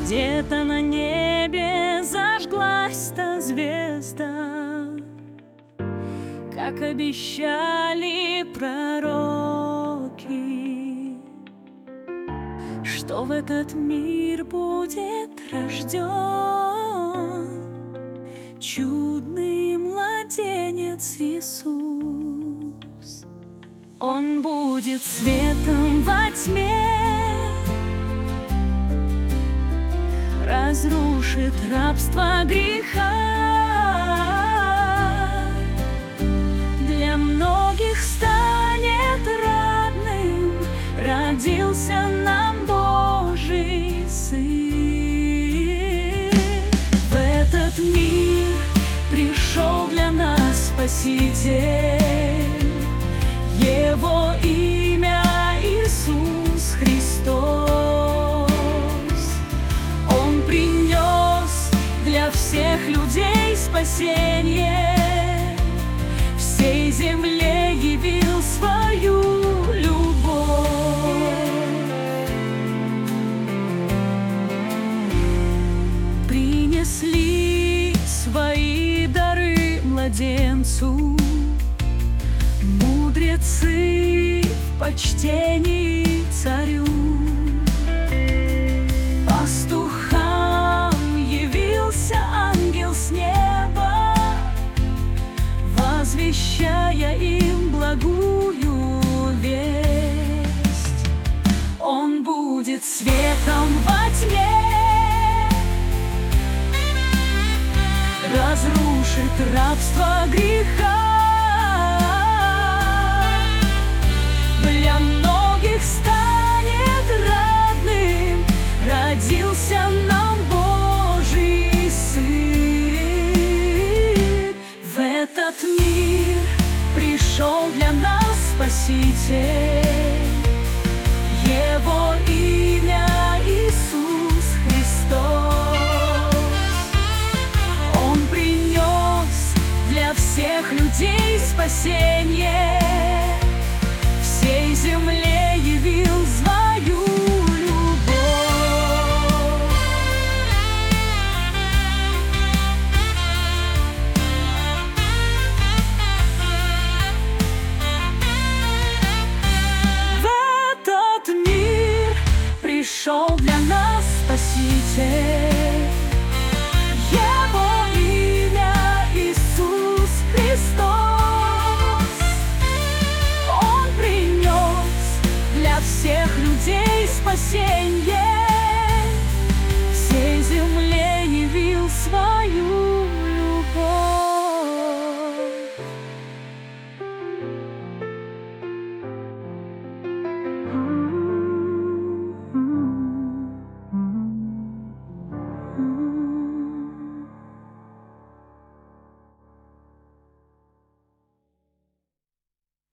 Где-то на небе зажглась та звезда, как обещали пророки, что в этот мир будет рожден чудный младенец Иисус. Он будет светом во тьме, разрушит рабство греха. Для многих станет родным, родился нам Божий Сын. В этот мир пришел для нас Спаситель, Его имя Иисус Христос. Он принес для всех людей спасение, всей земле явил свою любовь. Принесли свои дары младенцу мудрецы в почтении царю. Пастухам явился ангел с неба, возвещая им благую весть. Он будет светом во тьме, разрушит рабство греха. Для многих станет родным, родился нам Божий Сын. В этот мир пришел для нас Спаситель, Его имя Иисус Христос. Он принес для всех людей спасение, всей земле явил свою любовь. В этот мир пришел для нас Спаситель, Его имя Иисус Христос. Он принес для всех людей спасенье,